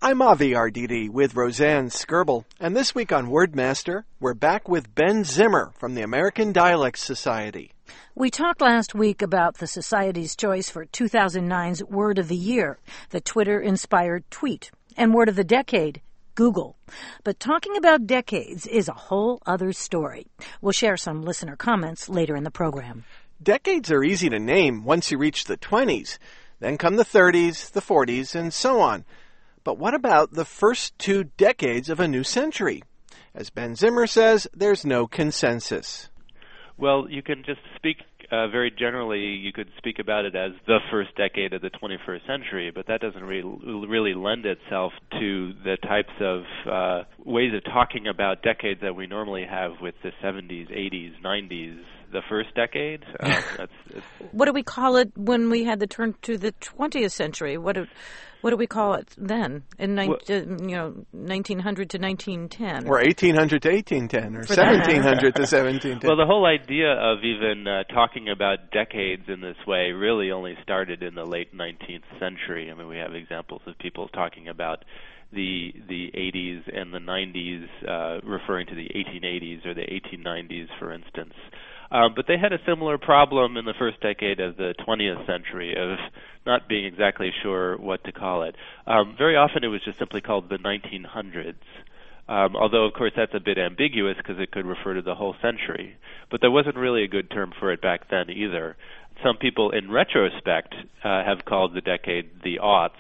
I'm Avi Arditi with Roseanne Skirble, and this week on Wordmaster, we're back with Ben Zimmer from the American Dialect Society. We talked last week about the Society's choice for 2009's Word of the Year, the Twitter-inspired tweet, and Word of the Decade, Google. But talking about decades is a whole other story. We'll share some listener comments later in the program. Decades are easy to name once you reach the 20s. Then come the 30s, the 40s, and so on. But what about the first 2 decades of a new century? As Ben Zimmer says, there's no consensus. Well, you can just speak very generally. You could speak about it as the first decade of the 21st century, but that doesn't really lend itself to the types of ways of talking about decades that we normally have with the 70s, 80s, 90s. The first decade? What do we call it when we had the turn to the 20th century? What do we call it then? In 1900 to 1910, or 1800 to 1810, or 1700 to 1710. Well, the whole idea of even talking about decades in this way really only started in the late 19th century. I mean, we have examples of people talking about the 80s and the 90s, referring to the 1880s or the 1890s, for instance. But they had a similar problem in the first decade of the 20th century of not being exactly sure what to call it. Very often it was just simply called the 1900s, although, of course, that's a bit ambiguous because it could refer to the whole century. But there wasn't really a good term for it back then either. Some people, in retrospect, have called the decade the aughts.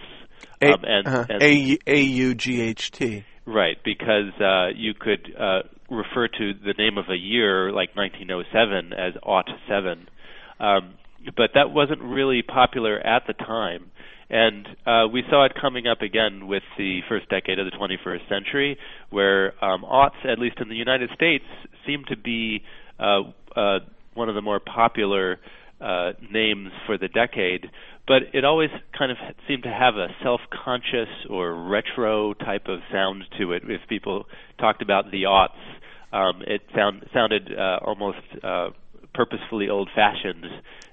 A-U-G-H-T. Right, because you could refer to the name of a year like 1907 as '07, but that wasn't really popular at the time. And we saw it coming up again with the first decade of the 21st century, where aughts, at least in the United States, seem to be one of the more popular names for the decade. But it always kind of seemed to have a self-conscious or retro type of sound to it. If people talked about the aughts, it sounded almost purposefully old-fashioned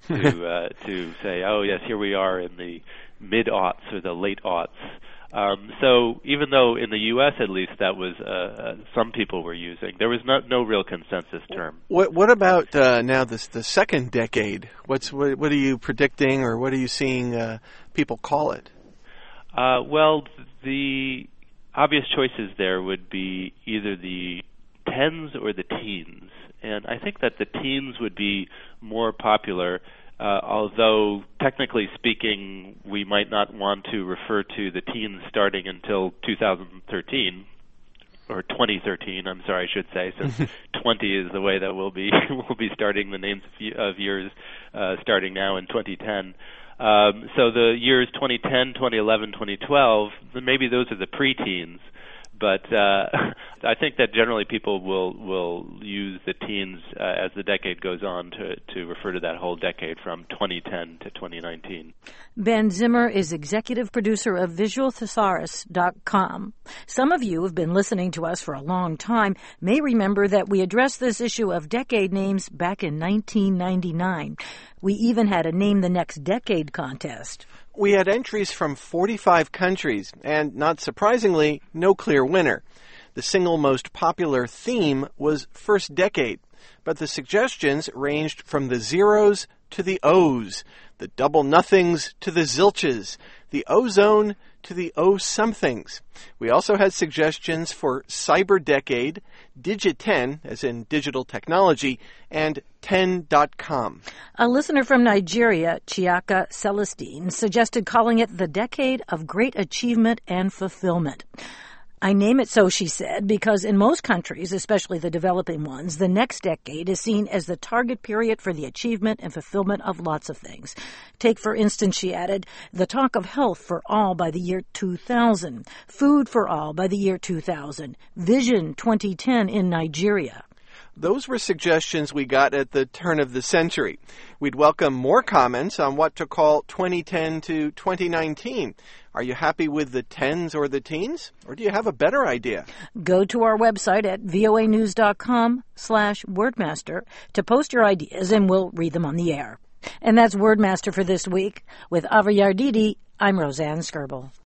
to say, oh, yes, here we are in the mid-aughts or the late aughts. So even though in the U.S., at least, that was some people were using, there was no real consensus term. What about now the second decade? What are you predicting, or what are you seeing people call it? Well, the obvious choices there would be either the tens or the teens. And I think that the teens would be more popular, although technically speaking, we might not want to refer to the teens starting until 2013, or 2013, I'm sorry, I should say, since 20 is the way that we'll be starting the names of years starting now in 2010. So the years 2010, 2011, 2012, maybe those are the preteens. But I think that generally people will use the teens as the decade goes on to refer to that whole decade from 2010 to 2019. Ben Zimmer is executive producer of VisualThesaurus.com. Some of you who have been listening to us for a long time may remember that we addressed this issue of decade names back in 1999. We even had a Name the Next Decade contest. We had entries from 45 countries, and not surprisingly, no clear winner. The single most popular theme was first decade, but the suggestions ranged from the zeros to the O's, the double nothings to the zilches, the ozone to the O-somethings. We also had suggestions for cyber decade, Digiten, as in digital technology, and 10.com. A listener from Nigeria, Chiaka Celestine, suggested calling it the decade of great achievement and fulfillment. I name it so, she said, because in most countries, especially the developing ones, the next decade is seen as the target period for the achievement and fulfillment of lots of things. Take, for instance, she added, the talk of health for all by the year 2000, food for all by the year 2000, Vision 2010 in Nigeria. Those were suggestions we got at the turn of the century. We'd welcome more comments on what to call 2010 to 2019. Are you happy with the tens or the teens? Or do you have a better idea? Go to our website at voanews.com/wordmaster to post your ideas, and we'll read them on the air. And that's Wordmaster for this week. With Avi Arditi, I'm Roseanne Skirble.